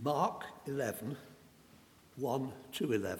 Mark 11, 1 to 11.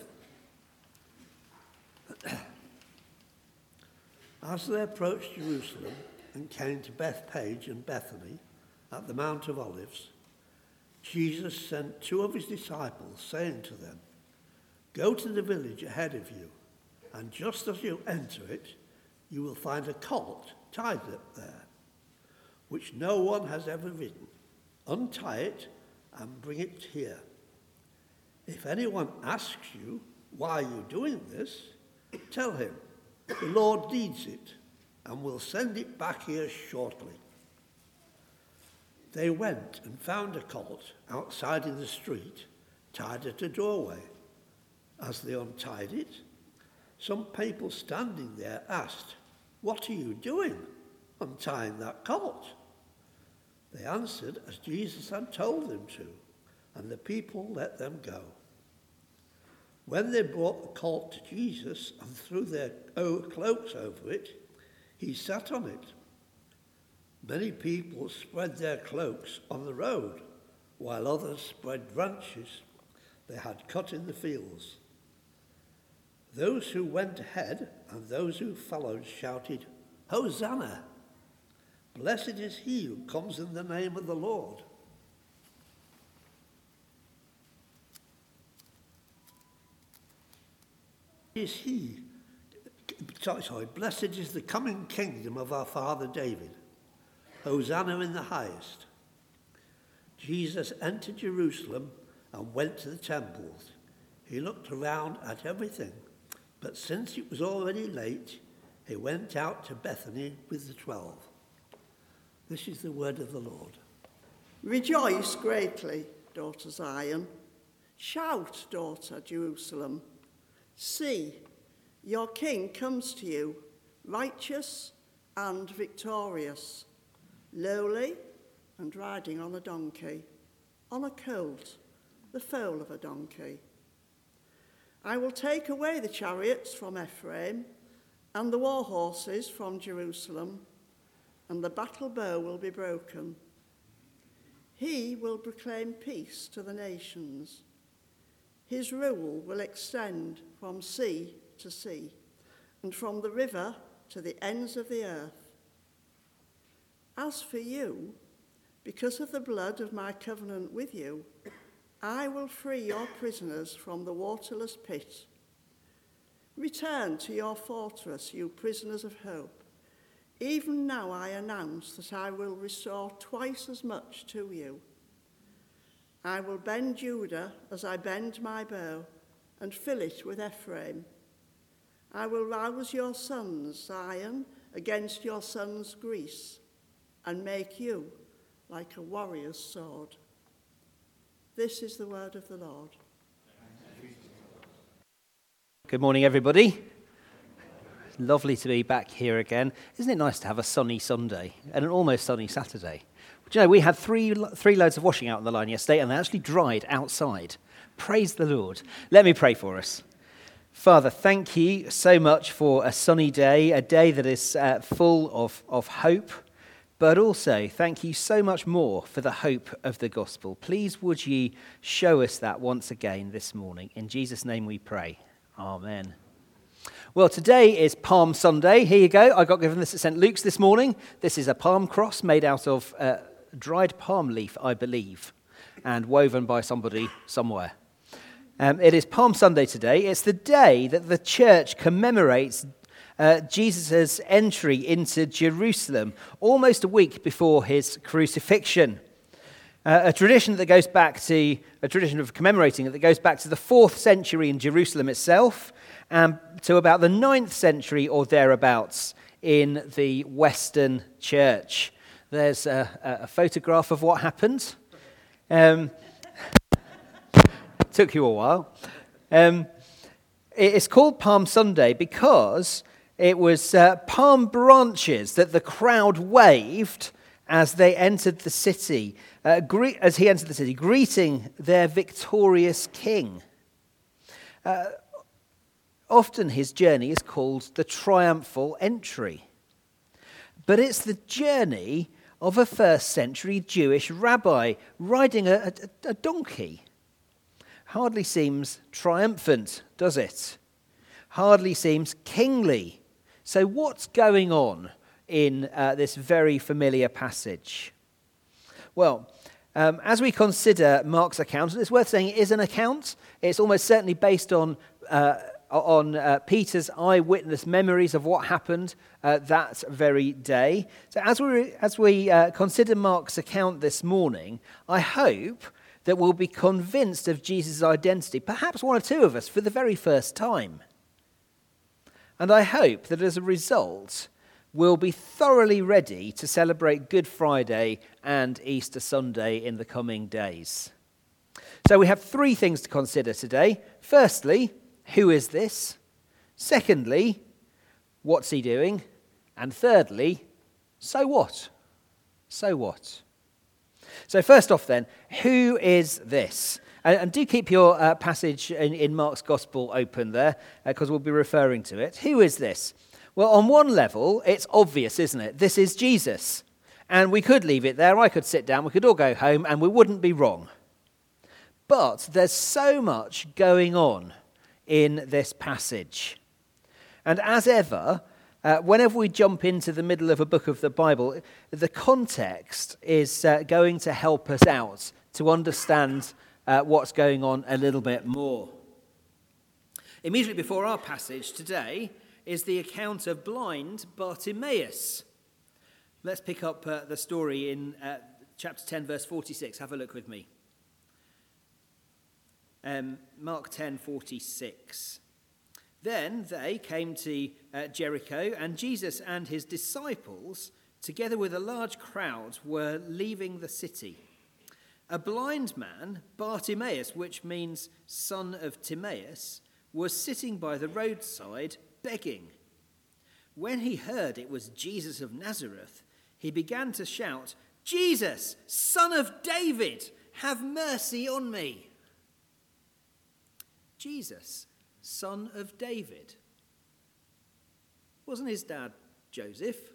As they approached Jerusalem and came to Bethphage and Bethany at the Mount of Olives, Jesus sent two of his disciples, saying to them, "Go to the village ahead of you, and just as you enter it, you will find a colt tied up there, which no one has ever ridden. Untie it and bring it here. If anyone asks you, 'Why are you doing this?' tell him, 'The Lord needs it, and will send it back here shortly.'" They went and found a colt outside in the street, tied at a doorway. As they untied it, some people standing there asked, "What are you doing, untying that colt?" They answered as Jesus had told them to, and the people let them go. When they brought the colt to Jesus and threw their cloaks over it, he sat on it. Many people spread their cloaks on the road, while others spread branches they had cut in the fields. Those who went ahead and those who followed shouted, "Hosanna! Blessed is he who comes in the name of the Lord." Blessed is the coming kingdom of our father David. Hosanna in the highest. Jesus entered Jerusalem and went to the temples. He looked around at everything, but since it was already late, he went out to Bethany with the 12. This is the word of the Lord. Rejoice greatly, daughter Zion. Shout, daughter Jerusalem. See, your king comes to you, righteous and victorious, lowly and riding on a donkey, on a colt, the foal of a donkey. I will take away the chariots from Ephraim and the war horses from Jerusalem, and the battle bow will be broken. He will proclaim peace to the nations. His rule will extend from sea to sea, and from the river to the ends of the earth. As for you, because of the blood of my covenant with you, I will free your prisoners from the waterless pit. Return to your fortress, you prisoners of hope. Even now I announce that I will restore twice as much to you. I will bend Judah as I bend my bow, and fill it with Ephraim. I will rouse your sons, Zion, against your sons, Greece, and make you like a warrior's sword. This is the word of the Lord. Good morning, everybody. Lovely to be back here again. Isn't it nice to have a sunny Sunday and an almost sunny Saturday? Do you know, we had three loads of washing out on the line yesterday, and they actually dried outside. Praise the Lord. Let me pray for us. Father, thank you so much for a sunny day, a day that is full of hope, but also thank you so much more for the hope of the gospel. Please would ye show us that once again this morning. In Jesus' name we pray. Amen. Well, today is Palm Sunday. Here you go. I got given this at St. Luke's this morning. This is a palm cross made out of dried palm leaf, I believe, and woven by somebody somewhere. It is Palm Sunday today. It's the day that the church commemorates Jesus' entry into Jerusalem, almost a week before his crucifixion. A tradition of commemorating it that goes back to the 4th century in Jerusalem itself, and to about the 9th century or thereabouts in the Western Church. There's a photograph of what happened. Took you a while. It's called Palm Sunday because it was palm branches that the crowd waved as they entered the city, greeting their victorious king. Often his journey is called the triumphal entry. But it's the journey of a first century Jewish rabbi riding a donkey. Hardly seems triumphant, does it? Hardly seems kingly. So what's going on in this very familiar passage? Well, as we consider Mark's account, it's worth saying it is an account. It's almost certainly based on Peter's eyewitness memories of what happened that very day. So as we consider Mark's account this morning, I hope that we'll be convinced of Jesus' identity, perhaps one or two of us for the very first time. And I hope that as a result, we'll be thoroughly ready to celebrate Good Friday and Easter Sunday in the coming days. So we have three things to consider today. Firstly, who is this? Secondly, what's he doing? And thirdly, so what? So what? So first off then, who is this? And do keep your passage in Mark's Gospel open there, because we'll be referring to it. Who is this? Well, on one level, it's obvious, isn't it? This is Jesus. And we could leave it there, I could sit down, we could all go home, and we wouldn't be wrong. But there's so much going on in this passage. And as ever, whenever we jump into the middle of a book of the Bible, the context is going to help us out to understand what's going on a little bit more. Immediately before our passage today is the account of blind Bartimaeus. Let's pick up the story in chapter 10, verse 46. Have a look with me. Mark 10:46. Then they came to Jericho, and Jesus and his disciples, together with a large crowd, were leaving the city. A blind man, Bartimaeus, which means son of Timaeus, was sitting by the roadside begging. When he heard it was Jesus of Nazareth, he began to shout, "Jesus, son of David, have mercy on me." Jesus, son of David. Wasn't his dad Joseph?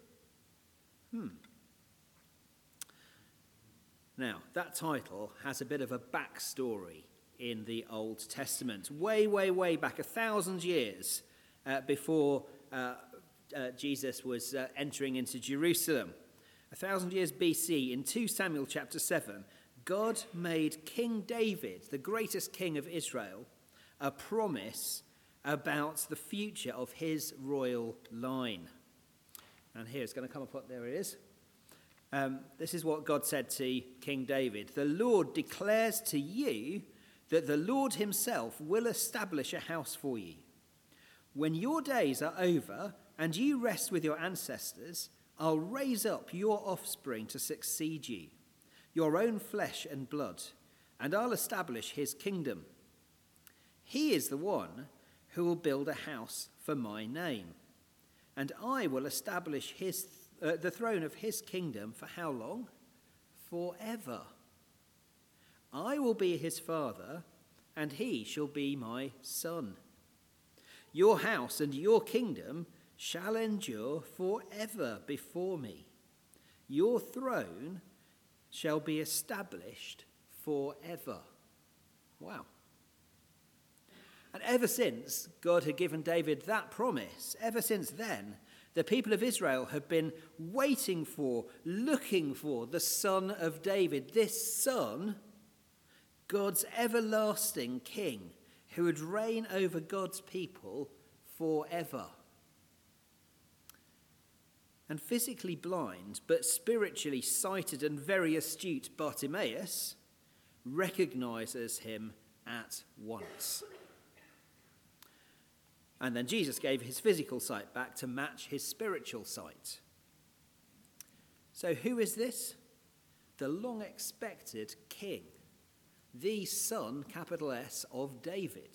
Now, that title has a bit of a backstory in the Old Testament. Way, way, way back, 1,000 years before Jesus was entering into Jerusalem. 1,000 years BC, in 2 Samuel chapter 7, God made King David, the greatest king of Israel, a promise about the future of his royal line. And here, it's going to come up, there it is. This is what God said to King David. "The Lord declares to you that the Lord himself will establish a house for you. When your days are over and you rest with your ancestors, I'll raise up your offspring to succeed you, your own flesh and blood, and I'll establish his kingdom. He is the one who will build a house for my name, and I will establish the throne of his kingdom for how long? Forever. I will be his father, and he shall be my son. Your house and your kingdom shall endure forever before me. Your throne shall be established forever." Wow. And ever since God had given David that promise, ever since then, the people of Israel have been waiting for, looking for the Son of David, this Son, God's everlasting King, who would reign over God's people forever. And physically blind, but spiritually sighted and very astute Bartimaeus recognizes him at once. And then Jesus gave his physical sight back to match his spiritual sight. So who is this? The long-expected king, the son, capital S, of David.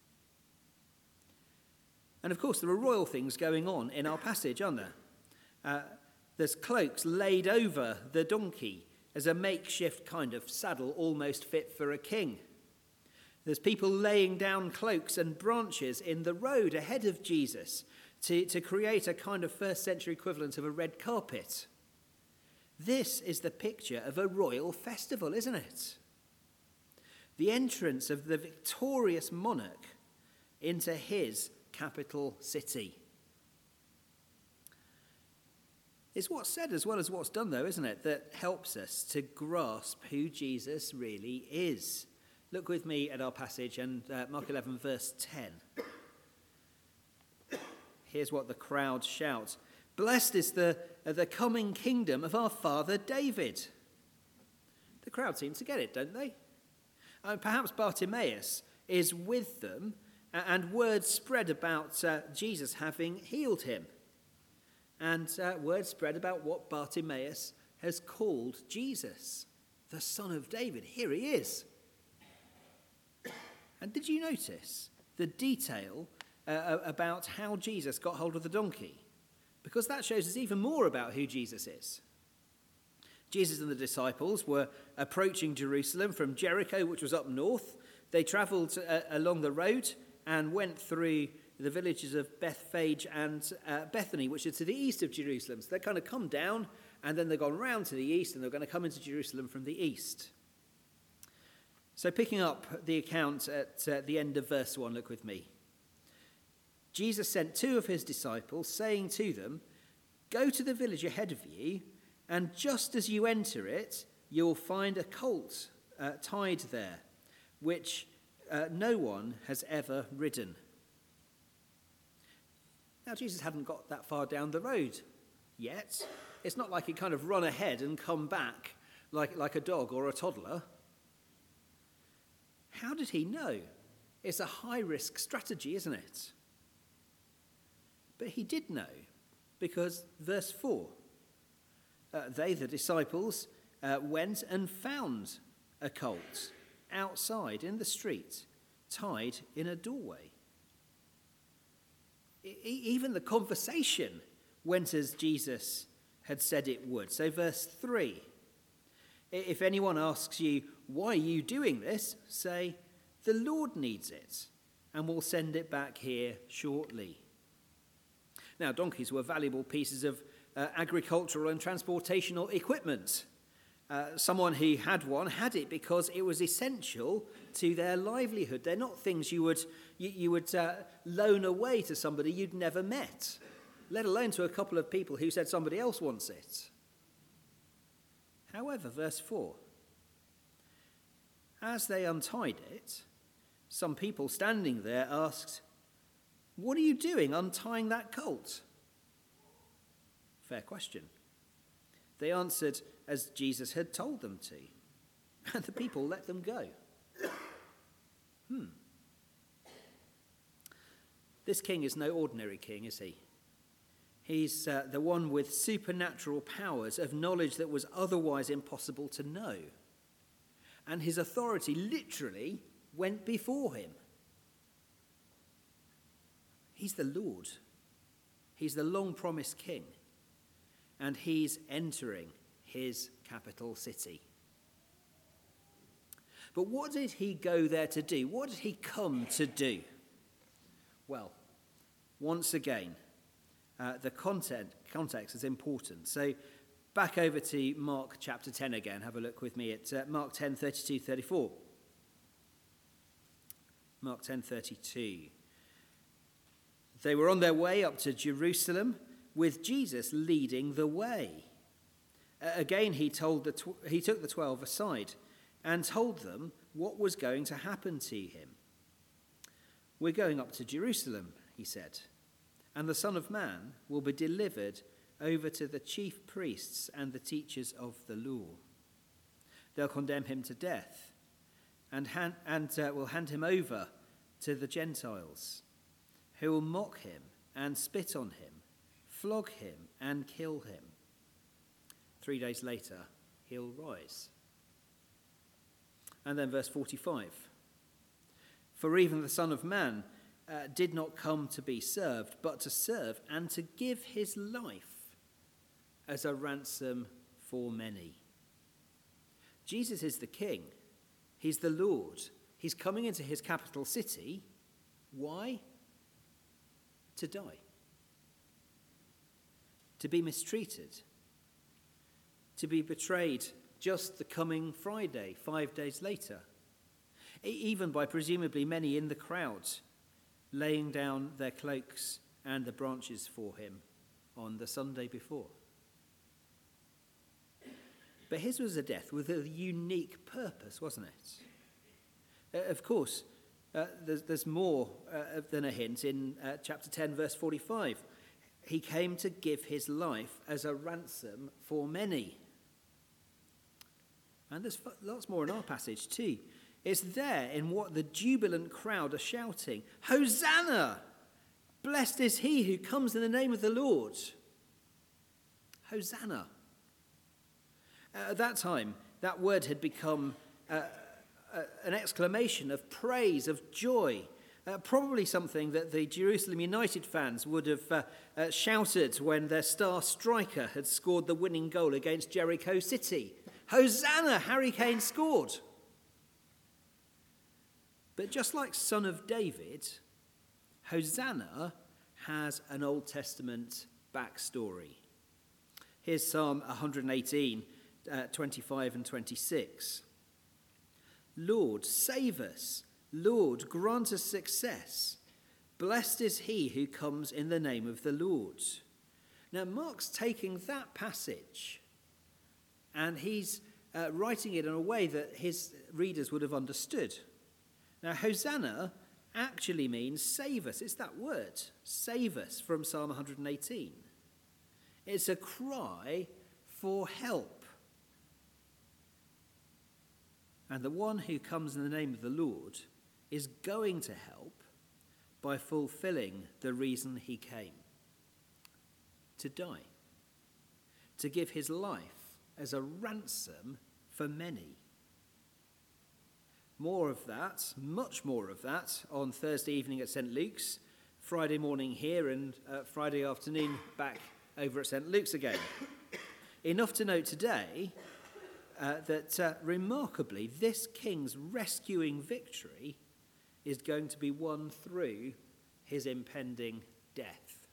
And of course, there are royal things going on in our passage, aren't there? There's cloaks laid over the donkey as a makeshift kind of saddle almost fit for a king. There's people laying down cloaks and branches in the road ahead of Jesus to create a kind of first century equivalent of a red carpet. This is the picture of a royal festival, isn't it? The entrance of the victorious monarch into his capital city. It's what's said as well as what's done, though, isn't it, that helps us to grasp who Jesus really is. Look with me at our passage and Mark 11, verse 10. Here's what the crowd shouts. Blessed is the coming kingdom of our father David. The crowd seem to get it, don't they? Perhaps Bartimaeus is with them, and word spread about Jesus having healed him. And word spread about what Bartimaeus has called Jesus, the Son of David. Here he is. And did you notice the detail about how Jesus got hold of the donkey? Because that shows us even more about who Jesus is. Jesus and the disciples were approaching Jerusalem from Jericho, which was up north. They travelled along the road and went through the villages of Bethphage and Bethany, which are to the east of Jerusalem. So they kind of come down, and then they've gone round to the east, and they're going to come into Jerusalem from the east. So picking up the account at the end of verse 1, look with me. Jesus sent 2 of his disciples, saying to them, "Go to the village ahead of you, and just as you enter it, you'll find a colt tied there, which no one has ever ridden." Now, Jesus hadn't got that far down the road yet. It's not like he'd kind of run ahead and come back like a dog or a toddler. How did he know? It's a high-risk strategy, isn't it? But he did know, because verse 4, they, the disciples, went and found a colt outside in the street, tied in a doorway. Even the conversation went as Jesus had said it would. So verse 3, if anyone asks you, "Why are you doing this?" say, "The Lord needs it, and we'll send it back here shortly." Now, donkeys were valuable pieces of agricultural and transportational equipment. Someone who had one had it because it was essential to their livelihood. They're not things you would loan away to somebody you'd never met, let alone to a couple of people who said somebody else wants it. However, verse 4, as they untied it, some people standing there asked, "What are you doing untying that colt?" Fair question. They answered as Jesus had told them to, and the people let them go. This king is no ordinary king, is he? He's the one with supernatural powers of knowledge that was otherwise impossible to know. And his authority literally went before him. He's the Lord. He's the long-promised king. And he's entering his capital city. But what did he go there to do? What did he come to do? Well, once again, the context is important. So back over to Mark chapter 10 again. Have a look with me at Mark 10, 32, 34. Mark 10, 32. They were on their way up to Jerusalem with Jesus leading the way. Again, he took the 12 aside and told them what was going to happen to him. "We're going up to Jerusalem," he said, "and the Son of Man will be delivered over to the chief priests and the teachers of the law. They'll condemn him to death and will hand him over to the Gentiles, who will mock him and spit on him, flog him and kill him. 3 days later, he'll rise." And then verse 45. "For even the Son of Man did not come to be served, but to serve and to give his life as a ransom for many." Jesus is the King. He's the Lord. He's coming into his capital city. Why? To die. To be mistreated. to be betrayed just the coming Friday, 5 days later, even by presumably many in the crowd laying down their cloaks and the branches for him on the Sunday before. But his was a death with a unique purpose, wasn't it? Of course, there's more than a hint in chapter 10, verse 45. He came to give his life as a ransom for many. And there's lots more in our passage too. It's there in what the jubilant crowd are shouting. Hosanna! Blessed is he who comes in the name of the Lord. Hosanna. At that time, that word had become an exclamation of praise, of joy. Probably something that the Jerusalem United fans would have shouted when their star striker had scored the winning goal against Jericho City. Hosanna, Harry Kane scored. But just like Son of David, Hosanna has an Old Testament backstory. Here's Psalm 118, 25 and 26. Lord, save us. Lord, grant us success. Blessed is he who comes in the name of the Lord. Now, Mark's taking that passage and he's writing it in a way that his readers would have understood. Now, Hosanna actually means save us. It's that word, save us, from Psalm 118. It's a cry for help. And the one who comes in the name of the Lord is going to help by fulfilling the reason he came: to die, to give his life as a ransom for many. More of that, much more of that, on Thursday evening at St. Luke's, Friday morning here, and Friday afternoon back over at St. Luke's again. Enough to note today that remarkably, this king's rescuing victory is going to be won through his impending death.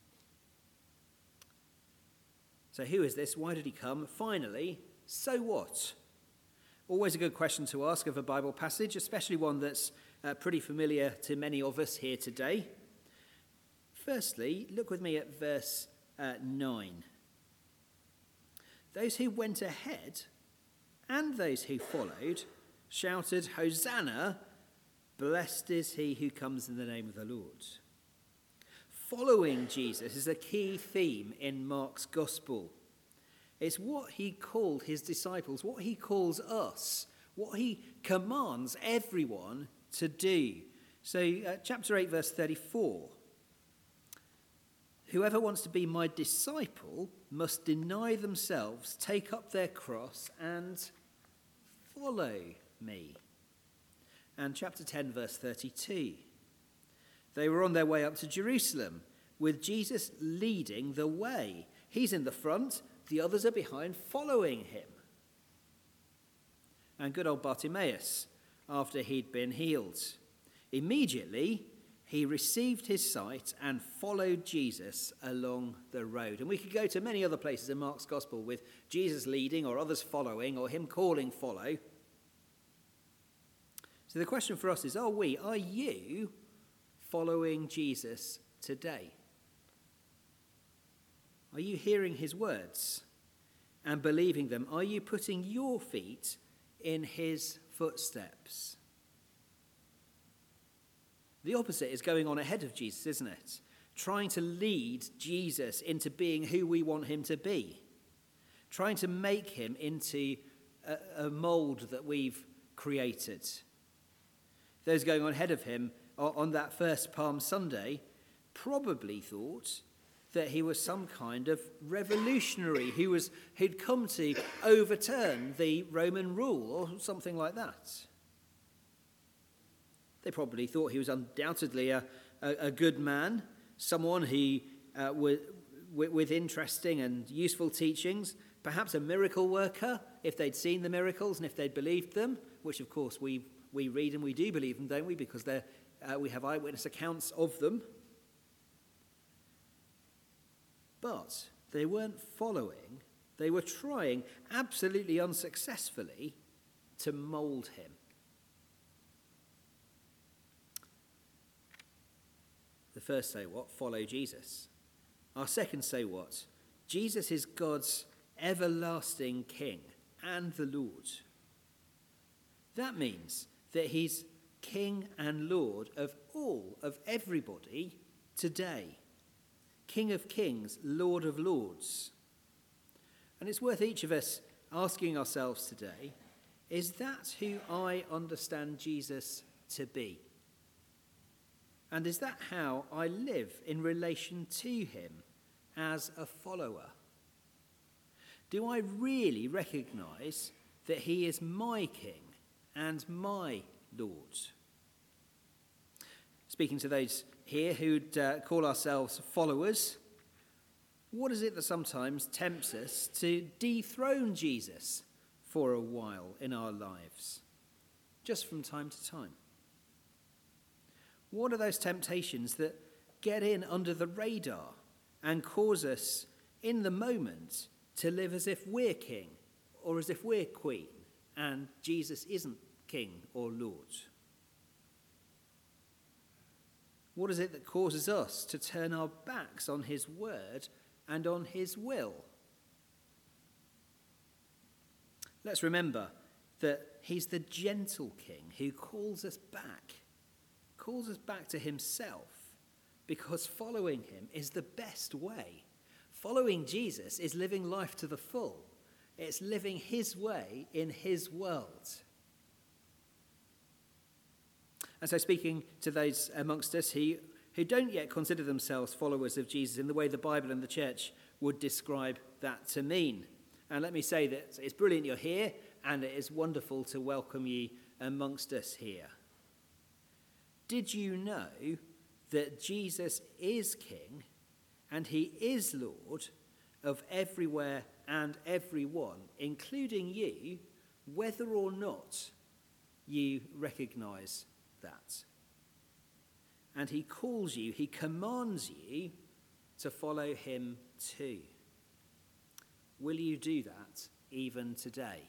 So who is this? Why did he come? Finally, so what? Always a good question to ask of a Bible passage, especially one that's pretty familiar to many of us here today. Firstly, look with me at verse 9. Those who went ahead and those who followed shouted, Hosanna, blessed is he who comes in the name of the Lord. Following Jesus is a key theme in Mark's gospel. It's what he called his disciples, what he calls us, what he commands everyone to do. So chapter 8, verse 34. Whoever wants to be my disciple must deny themselves, take up their cross, and follow me. And chapter 10, verse 32. They were on their way up to Jerusalem, with Jesus leading the way. He's in the front, the others are behind, following him. And good old Bartimaeus, after he'd been healed, immediately he received his sight and followed Jesus along the road. And we could go to many other places in Mark's gospel with Jesus leading or others following or him calling follow. So the question for us is, are you following Jesus today? Are you hearing his words and believing them? Are you putting your feet in his footsteps? The opposite is going on ahead of Jesus, isn't it? Trying to lead Jesus into being who we want him to be. Trying to make him into a mold that we've created. Those going on ahead of him on that first Palm Sunday probably thought that he was some kind of revolutionary who'd come to overturn the Roman rule or something like that. They probably thought he was undoubtedly a good man, someone who, with interesting and useful teachings, perhaps a miracle worker, if they'd seen the miracles and if they'd believed them, which of course we read and we do believe them, don't we? Because we have eyewitness accounts of them. But they weren't following They were trying, absolutely unsuccessfully, to mould him. The first say what? Follow Jesus. Our second say what? Jesus is God's everlasting King and the Lord. That means that he's King and Lord of all, of everybody today. King of kings, Lord of lords. And it's worth each of us asking ourselves today, is that who I understand Jesus to be? And is that how I live in relation to him as a follower? Do I really recognise that he is my King and my Lord? Speaking to those here who'd call ourselves followers, what is it that sometimes tempts us to dethrone Jesus for a while in our lives, just from time to time? What are those temptations that get in under the radar and cause us in the moment to live as if we're king or as if we're queen and Jesus isn't king or Lord? What is it that causes us to turn our backs on his word and on his will? Let's remember that he's the gentle king who calls us back to himself, because following him is the best way. Following Jesus is living life to the full. It's living his way in his world. And so speaking to those amongst us who don't yet consider themselves followers of Jesus in the way the Bible and the church would describe that to mean. And let me say that it's brilliant you're here, and it is wonderful to welcome you amongst us here. Did you know that Jesus is King and he is Lord of everywhere and everyone, including you, whether or not you recognise that? And he calls you, he commands you to follow him too. Will you do that even today?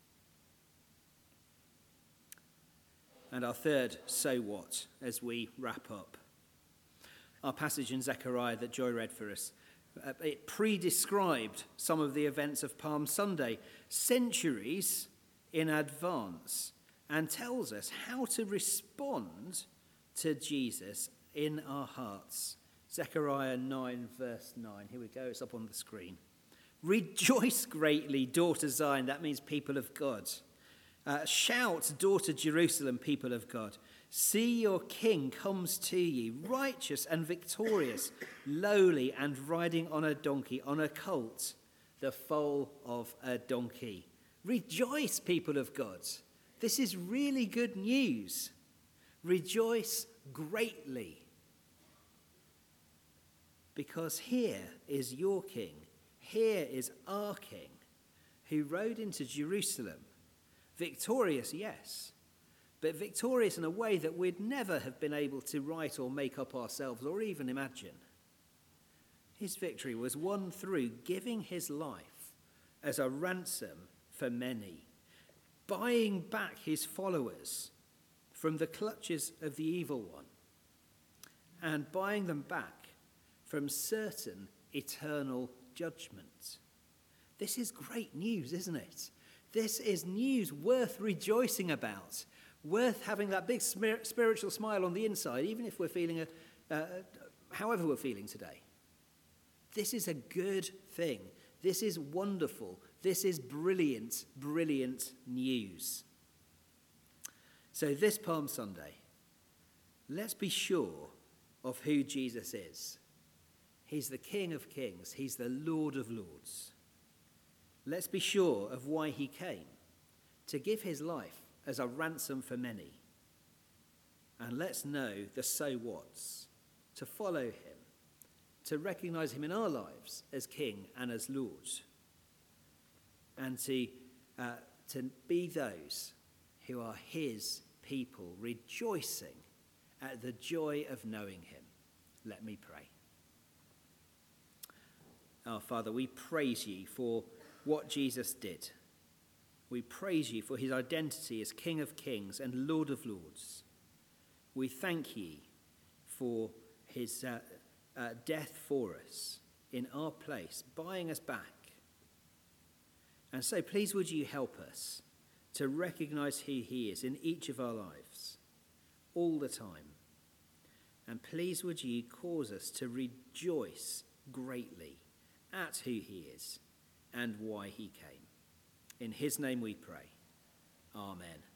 And our third, so what, as we wrap up. Our passage in Zechariah that Joy read for us, it pre-described some of the events of Palm Sunday centuries in advance, and tells us how to respond to Jesus in our hearts. Zechariah 9, verse 9. Here we go, it's up on the screen. Rejoice greatly, daughter Zion. That means people of God. Shout, daughter Jerusalem, people of God. See, your king comes to you, righteous and victorious, lowly and riding on a donkey, on a colt, the foal of a donkey. Rejoice, people of God. This is really good news. Rejoice greatly. Because here is your king, here is our king, who rode into Jerusalem. Victorious, yes, but victorious in a way that we'd never have been able to write or make up ourselves or even imagine. His victory was won through giving his life as a ransom for many, buying back his followers from the clutches of the evil one, and buying them back from certain eternal judgment. This is great news, isn't it? This is news worth rejoicing about, worth having that big spiritual smile on the inside, even if we're feeling however we're feeling today. This is a good thing. This is wonderful. This is brilliant, brilliant news. So this Palm Sunday, let's be sure of who Jesus is. He's the King of Kings. He's the Lord of Lords. Let's be sure of why he came, to give his life as a ransom for many. And let's know the so whats, to follow him, to recognize him in our lives as King and as Lord, and to be those who are his people, rejoicing at the joy of knowing him. Let me pray. Our Father, we praise you for what Jesus did. We praise you for his identity as King of Kings and Lord of Lords. We thank you for his death for us in our place, buying us back. And so please would you help us to recognize who he is in each of our lives, all the time. And please would you cause us to rejoice greatly at who he is and why he came. In his name we pray. Amen.